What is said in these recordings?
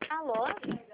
Alô?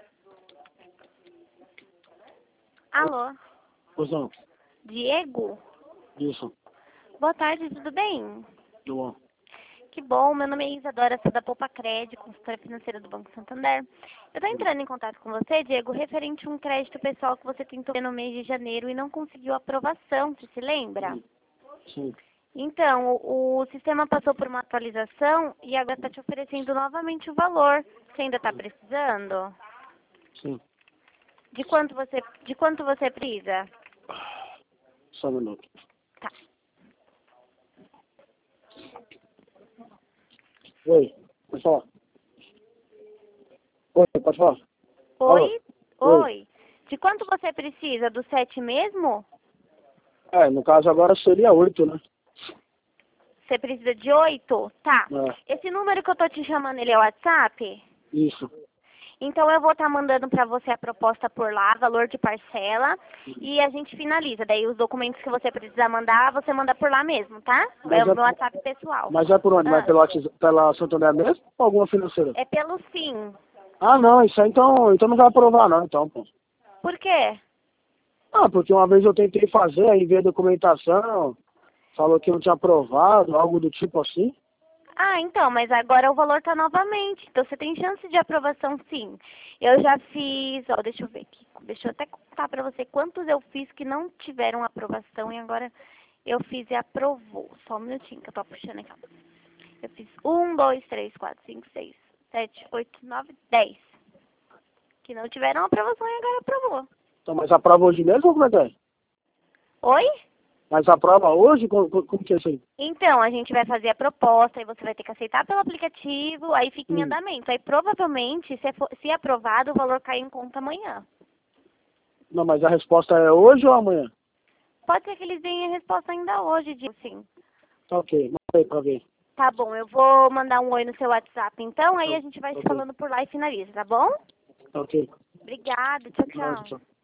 Alô? Pois Diego? isso, Boa tarde, tudo bem? do bom. Que bom, meu nome é Isadora, sou da Poupa Crédito, consultora financeira do Banco Santander. Eu estou entrando em contato com você, Diego, referente a um crédito pessoal que você tentou no mês de janeiro e não conseguiu aprovação, você se lembra? Sim. Então, o sistema passou por uma atualização e agora está te oferecendo novamente o valor. Você ainda está precisando? Sim. De quanto você precisa? Só um minuto. Tá. Oi, pode falar. Oi, pode falar. Oi? Alô? Oi. De quanto você precisa? Do 7 mesmo? No caso agora seria 8, né? Você precisa de 8? Tá. É, Esse número que eu tô te chamando, ele é o WhatsApp? isso. Então eu vou estar mandando para você a proposta por lá, valor de parcela, e a gente finaliza. Daí os documentos que você precisar mandar, você manda por lá mesmo, tá? É o meu WhatsApp pessoal. Mas é por onde? Mas Ah, pela Santander mesmo ou alguma financeira? é pelo sim. Ah, não, isso aí então não vai aprovar não, então, pô. Por quê? Ah, porque uma vez eu tentei fazer, aí veio a documentação, falou que não tinha aprovado, algo do tipo assim. Ah, então, mas agora o valor tá novamente. Então você tem chance de aprovação sim. Eu já fiz, ó, deixa eu ver aqui. Deixa eu até contar pra você quantos eu fiz que não tiveram aprovação e agora eu fiz e aprovou. Só um minutinho que eu tô puxando aqui. Ó. Eu fiz 1, 2, 3, 4, 5, 6, 7, 8, 9, 10. Que não tiveram aprovação e agora aprovou. Então, mas aprova hoje mesmo ou como é que é? Oi? Mas aprova hoje? Como que é isso aí? Então, a gente vai fazer a proposta e você vai ter que aceitar pelo aplicativo, aí fica em andamento. Aí provavelmente, se aprovado, o valor cai em conta amanhã. Não, mas a resposta é hoje ou amanhã? Pode ser que eles deem a resposta ainda hoje, Diego, sim. Tá ok, manda aí pra ver. Tá bom, eu vou mandar um oi no seu WhatsApp então, aí Tá, a gente vai se ok, falando por lá e finaliza, tá bom? tá ok. Obrigada, tchau, Nada, tchau. tchau.